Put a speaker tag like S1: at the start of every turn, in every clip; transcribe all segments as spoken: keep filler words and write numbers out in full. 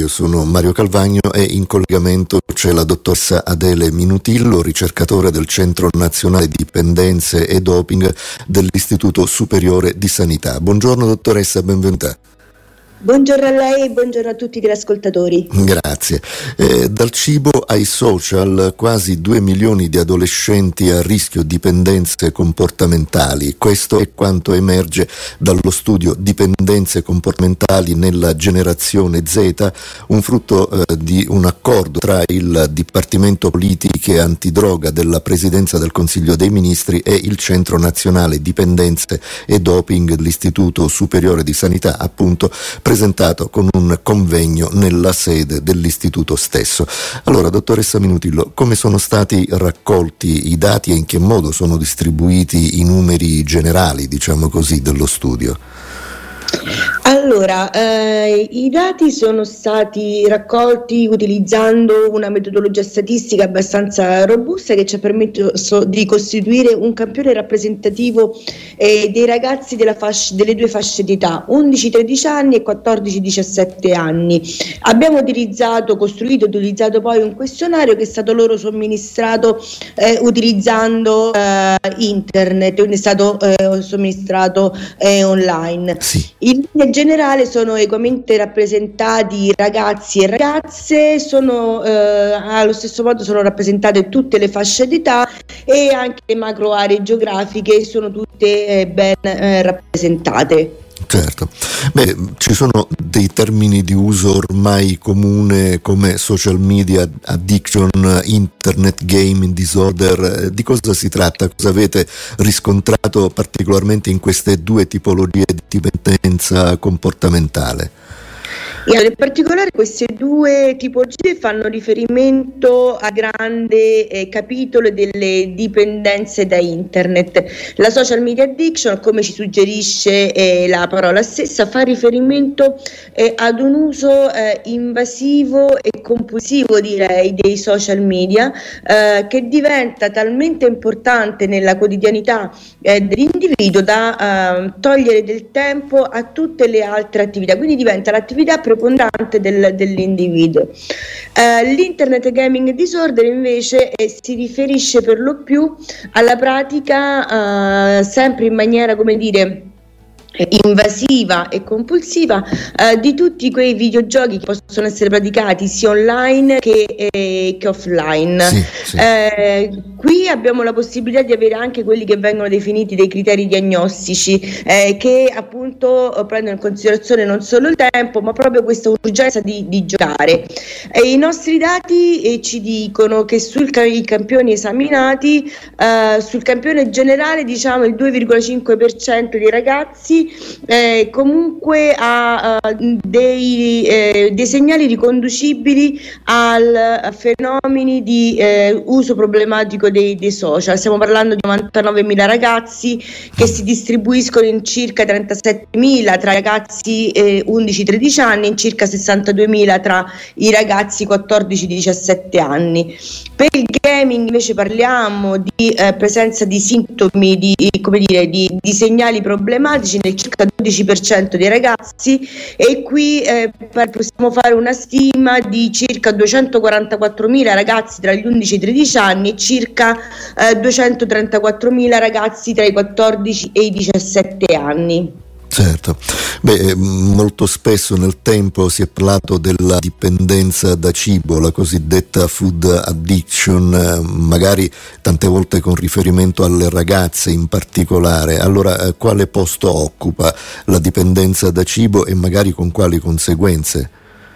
S1: io sono Mario Calvagno e in collegamento c'è la dottoressa Adele Minutillo, ricercatore del Centro Nazionale Dipendenze e Doping dell'Istituto Superiore di Sanità. Buongiorno dottoressa, benvenuta.
S2: Buongiorno a lei e buongiorno a tutti gli ascoltatori.
S1: Grazie. Eh, dal cibo ai social, quasi due milioni di adolescenti a rischio dipendenze comportamentali. Questo è quanto emerge dallo studio Dipendenze comportamentali nella generazione Z, un frutto eh, di un accordo tra il Dipartimento Politiche Antidroga della Presidenza del Consiglio dei Ministri e il Centro Nazionale Dipendenze e Doping dell'Istituto Superiore di Sanità, appunto, presentato con un convegno nella sede dell'istituto stesso. Allora, dottoressa Minutillo, come sono stati raccolti i dati e in che modo sono distribuiti i numeri generali, diciamo così, dello studio?
S2: Allora, eh, i dati sono stati raccolti utilizzando una metodologia statistica abbastanza robusta che ci ha permesso di costituire un campione rappresentativo eh, dei ragazzi della fascia, delle due fasce di età, undici tredici anni e quattordici diciassette anni. Abbiamo utilizzato, costruito e utilizzato poi un questionario che è stato loro somministrato eh, utilizzando eh, internet, quindi è stato eh, somministrato eh, online.
S1: Sì.
S2: In linea generale sono equamente rappresentati ragazzi e ragazze, sono eh, allo stesso modo sono rappresentate tutte le fasce d'età e anche le macro aree geografiche sono tutte eh, ben eh, rappresentate.
S1: Certo. Beh, ci sono dei termini di uso ormai comune come social media addiction, internet gaming disorder. Di cosa si tratta? Cosa avete riscontrato particolarmente in queste due tipologie di dipendenza comportamentale?
S2: In particolare queste due tipologie fanno riferimento a grande eh, capitolo delle dipendenze da internet. La social media addiction, come ci suggerisce eh, la parola stessa, fa riferimento eh, ad un uso eh, invasivo e compulsivo, direi, dei social media eh, che diventa talmente importante nella quotidianità eh, dell'individuo da eh, togliere del tempo a tutte le altre attività, quindi diventa l'attività preponderante del, dell'individuo. Uh, l'internet gaming disorder invece eh, si riferisce per lo più alla pratica uh, sempre in maniera, come dire, invasiva e compulsiva eh, di tutti quei videogiochi che possono essere praticati sia online che, eh, che offline.
S1: Sì, sì.
S2: Eh, qui abbiamo la possibilità di avere anche quelli che vengono definiti dei criteri diagnostici eh, che appunto prendono in considerazione non solo il tempo ma proprio questa urgenza di, di giocare. E i nostri dati eh, ci dicono che sui campioni esaminati, eh, sul campione generale, diciamo il due virgola cinque per cento dei ragazzi Eh, comunque ha uh, dei, eh, dei segnali riconducibili al, a fenomeni di eh, uso problematico dei, dei social. Stiamo parlando di novantanovemila ragazzi che si distribuiscono in circa trentasettemila tra ragazzi eh, undici tredici anni e in circa sessantaduemila tra i ragazzi quattordici diciassette anni. Per il gaming invece parliamo di eh, presenza di sintomi, di, come dire, di, di segnali problematici nel circa dodici per cento dei ragazzi e qui eh, possiamo fare una stima di circa duecentoquarantaquattromila ragazzi tra gli undici e i tredici anni e circa eh, duecentotrentaquattromila ragazzi tra i quattordici e i diciassette anni.
S1: Certo, beh, molto spesso nel tempo si è parlato della dipendenza da cibo, la cosiddetta food addiction, magari tante volte con riferimento alle ragazze in particolare. Allora, quale posto occupa la dipendenza da cibo e magari con quali conseguenze?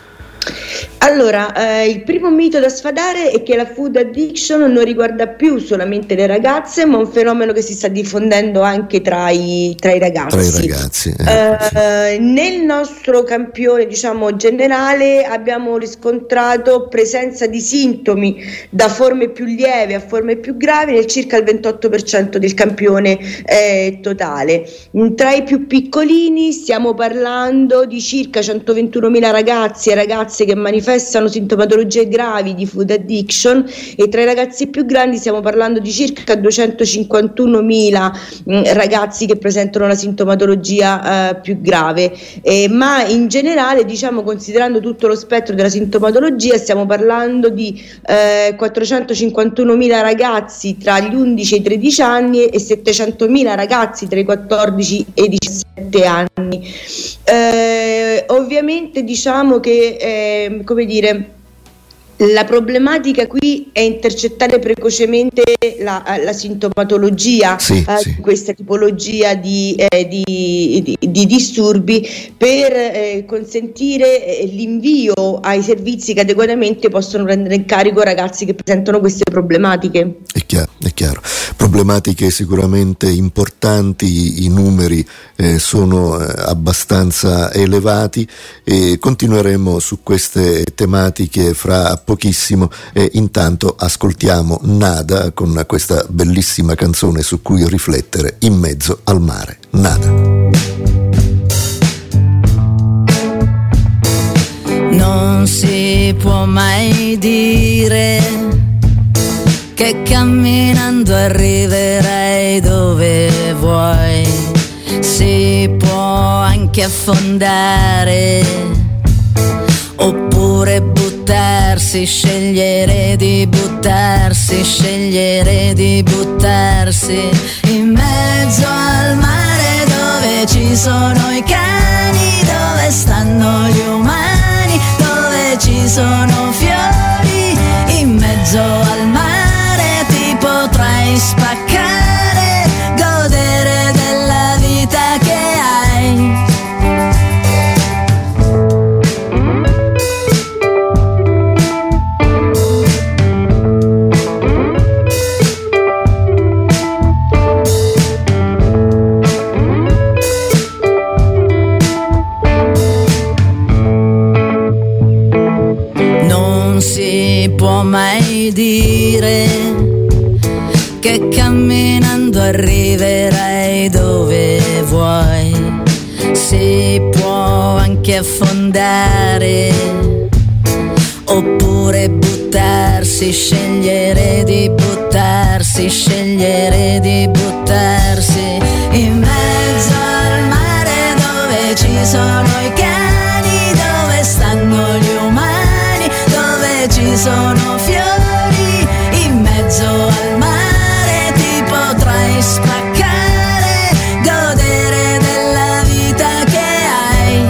S2: Allora, eh, il primo mito da sfatare è che la food addiction non riguarda più solamente le ragazze, ma un fenomeno che si sta diffondendo anche tra i, tra i ragazzi.
S1: Tra i ragazzi. Eh,
S2: eh,
S1: sì.
S2: Nel nostro campione, diciamo, generale abbiamo riscontrato presenza di sintomi da forme più lievi a forme più gravi nel circa il ventotto per cento del campione eh, totale. Tra i più piccolini stiamo parlando di circa centoventunomila ragazzi e ragazze che manifestano manifestano sintomatologie gravi di food addiction, e tra i ragazzi più grandi stiamo parlando di circa duecentocinquantunomila mh, ragazzi che presentano la sintomatologia eh, più grave, eh, ma in generale, diciamo, considerando tutto lo spettro della sintomatologia, stiamo parlando di eh, quattrocentocinquantunomila ragazzi tra gli undici e i tredici anni e settecentomila ragazzi tra i quattordici e i diciassette anni. Eh, ovviamente diciamo che eh, come dire, la problematica qui è intercettare precocemente la, la sintomatologia
S1: sì,
S2: eh,
S1: sì.
S2: di questa tipologia di, eh, di, di, di disturbi, per eh, consentire eh, l'invio ai servizi che adeguatamente possono prendere in carico ragazzi che presentano queste problematiche.
S1: È chiaro, è chiaro. Problematiche sicuramente importanti, i numeri eh, sono eh, abbastanza elevati, e continueremo su queste tematiche fra pochissimo, e intanto ascoltiamo Nada con questa bellissima canzone su cui riflettere, In mezzo al mare. Nada.
S3: Non si può mai dire che camminando arriverai dove vuoi, si può anche affondare oppure buttarsi, scegliere di buttarsi, scegliere di buttarsi in mezzo al mare dove ci sono i cani, dove stanno gli umani, dove ci sono fiori, in mezzo al mare ti potrai spaccare, godere della vita che hai. Mai dire che camminando arriverai dove vuoi, si può anche affondare oppure buttarsi, scegliere di buttarsi, scegliere di buttarsi in mezzo al mare dove ci sono i cani, dove stanno gli umani, dove ci sono fiori, in mezzo al mare ti potrai spaccare, godere della vita che hai.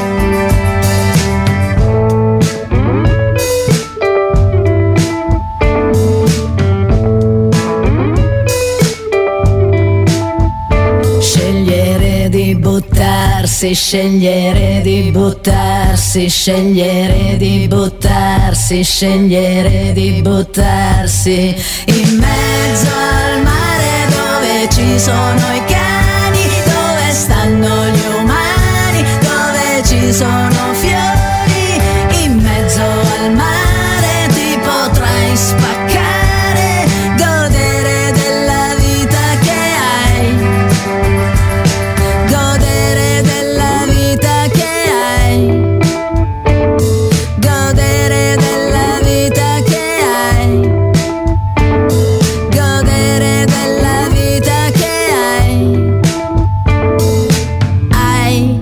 S3: Scegliere di buttarsi, scegliere di buttarsi, scegliere di buttarsi, scegliere di buttarsi in mezzo al mare dove ci sono i cani, dove stanno gli umani, dove ci sono fiori, in mezzo al mare ti potrai spaccare, godere della vita che hai, godere della vita che hai, godere della vita che hai, godere della vita che hai, hai.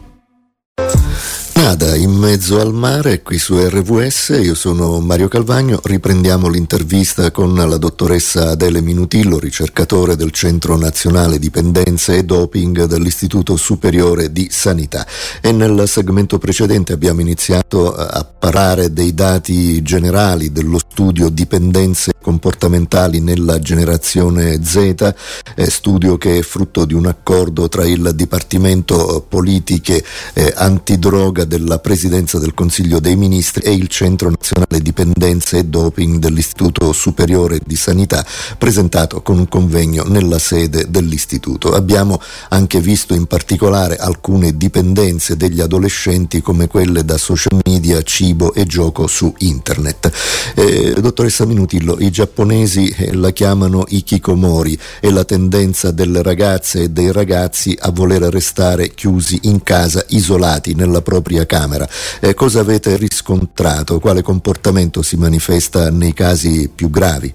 S1: Nada, in mezzo al mare, qui su R V S. Io sono Mario Calvagno. Riprendiamo l'intervista con la dottoressa Adele Minutillo, ricercatore del Centro Nazionale Dipendenze e Doping dell'Istituto Superiore di Sanità. E nel segmento precedente abbiamo iniziato a parlare dei dati generali dello studio Dipendenze comportamentali nella generazione Z, eh, studio che è frutto di un accordo tra il Dipartimento Politiche eh, Antidroga della Presidenza del Consiglio dei Ministri e il Centro Nazionale Dipendenze e Doping dell'Istituto Superiore di Sanità, presentato con un convegno nella sede dell'Istituto. Abbiamo anche visto in particolare alcune dipendenze degli adolescenti, come quelle da social media, cibo e gioco su internet. Eh, dottoressa Minutillo, i giapponesi eh, la chiamano ikikomori, è la tendenza delle ragazze e dei ragazzi a voler restare chiusi in casa, isolati nella propria camera. Eh, Eh, cosa avete riscontrato? Quale comportamento si manifesta nei casi più gravi?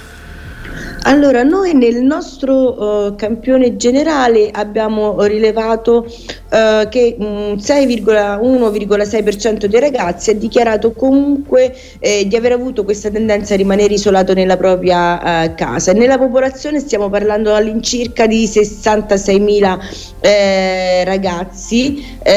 S2: Allora, noi nel nostro uh, campione generale abbiamo rilevato uh, che um, sei virgola uno virgola sei per cento dei ragazzi ha dichiarato comunque eh, di aver avuto questa tendenza a rimanere isolato nella propria uh, casa. Nella popolazione stiamo parlando all'incirca di sessantaseimila eh, ragazzi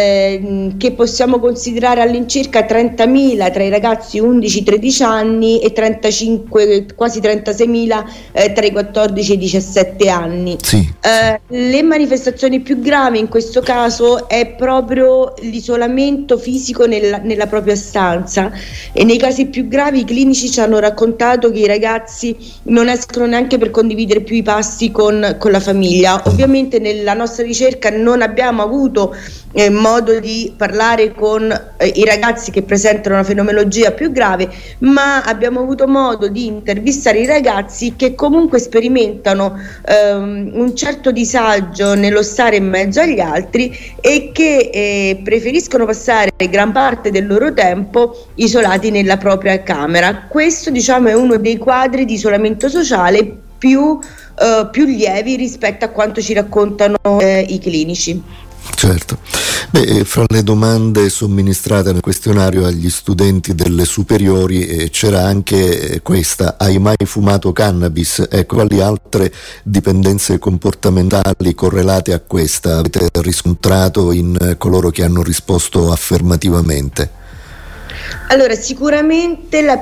S2: eh, che possiamo considerare all'incirca trentamila tra i ragazzi undici tredici anni e trentacinque, quasi trentaseimila eh, tra i quattordici e i diciassette anni.
S1: Sì.
S2: Eh, le manifestazioni più gravi in questo caso è proprio l'isolamento fisico nella, nella propria stanza, e nei casi più gravi i clinici ci hanno raccontato che i ragazzi non escono neanche per condividere più i pasti con, con la famiglia. Ovviamente nella nostra ricerca non abbiamo avuto eh, modo di parlare con eh, i ragazzi che presentano una fenomenologia più grave, ma abbiamo avuto modo di intervistare i ragazzi che comunque sperimentano ehm, un certo disagio nello stare in mezzo agli altri e che eh, preferiscono passare gran parte del loro tempo isolati nella propria camera. Questo, diciamo, è uno dei quadri di isolamento sociale più, eh, più lievi rispetto a quanto ci raccontano eh, i clinici.
S1: Certo. Beh, fra le domande somministrate nel questionario agli studenti delle superiori eh, c'era anche eh, questa: hai mai fumato cannabis? Ecco, quali altre dipendenze comportamentali correlate a questa avete riscontrato in eh, coloro che hanno risposto affermativamente?
S2: Allora, sicuramente la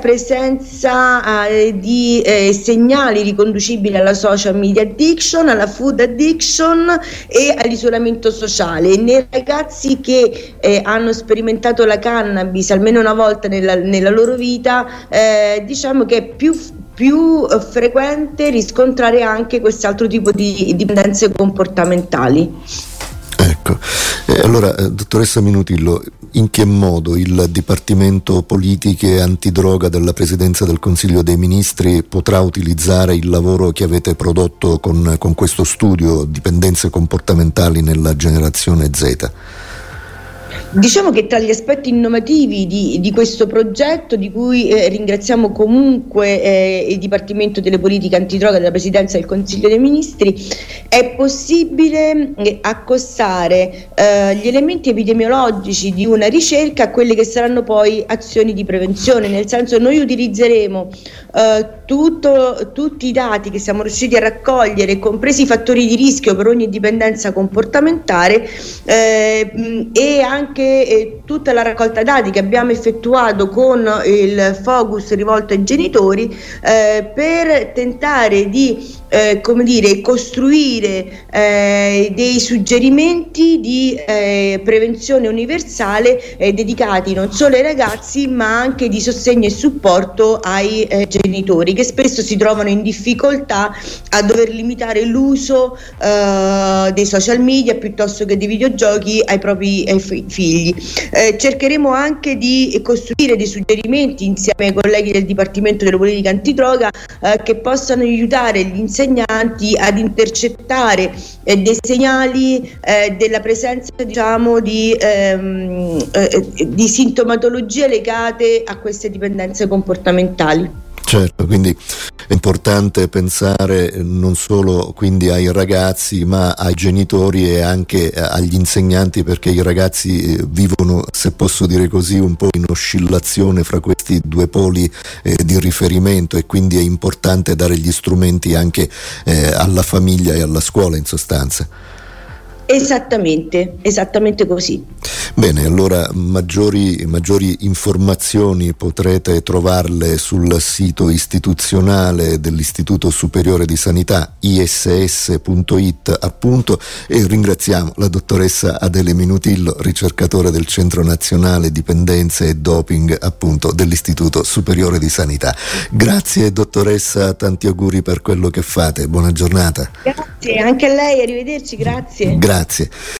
S2: presenza eh, di eh, segnali riconducibili alla social media addiction, alla food addiction e all'isolamento sociale. Nei ragazzi che eh, hanno sperimentato la cannabis almeno una volta nella, nella loro vita, eh, diciamo che è più più eh, frequente riscontrare anche quest'altro tipo di dipendenze comportamentali.
S1: Ecco, eh, allora eh, dottoressa Minutillo, in che modo il Dipartimento Politiche Antidroga della Presidenza del Consiglio dei Ministri potrà utilizzare il lavoro che avete prodotto con, con questo studio dipendenze comportamentali nella generazione Z?
S2: Diciamo che tra gli aspetti innovativi di, di questo progetto, di cui eh, ringraziamo comunque eh, il Dipartimento delle Politiche Antidroga della Presidenza del Consiglio dei Ministri, è possibile eh, accostare eh, gli elementi epidemiologici di una ricerca a quelle che saranno poi azioni di prevenzione, nel senso noi utilizzeremo eh, tutto, tutti i dati che siamo riusciti a raccogliere, compresi i fattori di rischio per ogni dipendenza comportamentale eh, e anche eh, tutta la raccolta dati che abbiamo effettuato con il focus rivolto ai genitori eh, per tentare di eh, come dire, costruire eh, dei suggerimenti di eh, prevenzione universale eh, dedicati non solo ai ragazzi ma anche di sostegno e supporto ai eh, genitori, che spesso si trovano in difficoltà a dover limitare l'uso eh, dei social media piuttosto che dei videogiochi ai propri ai f- figli. Eh, cercheremo anche di costruire dei suggerimenti insieme ai colleghi del Dipartimento delle Politiche Antidroga eh, che possano aiutare gli insegnanti ad intercettare eh, dei segnali eh, della presenza, diciamo, di, ehm, eh, di sintomatologie legate a queste dipendenze comportamentali.
S1: Certo, quindi è importante pensare non solo quindi ai ragazzi ma ai genitori e anche agli insegnanti, perché i ragazzi vivono, se posso dire così, un po' in oscillazione fra questi due poli eh, di riferimento, e quindi è importante dare gli strumenti anche eh, alla famiglia e alla scuola in sostanza.
S2: Esattamente, esattamente così.
S1: Bene, allora maggiori, maggiori informazioni potrete trovarle sul sito istituzionale dell'Istituto Superiore di Sanità, i s s punto i t appunto, e ringraziamo la dottoressa Adele Minutillo, ricercatore del Centro Nazionale Dipendenze e Doping appunto dell'Istituto Superiore di Sanità. Grazie dottoressa, tanti auguri per quello che fate, buona giornata.
S2: Grazie, anche a lei, arrivederci, grazie.
S1: Grazie.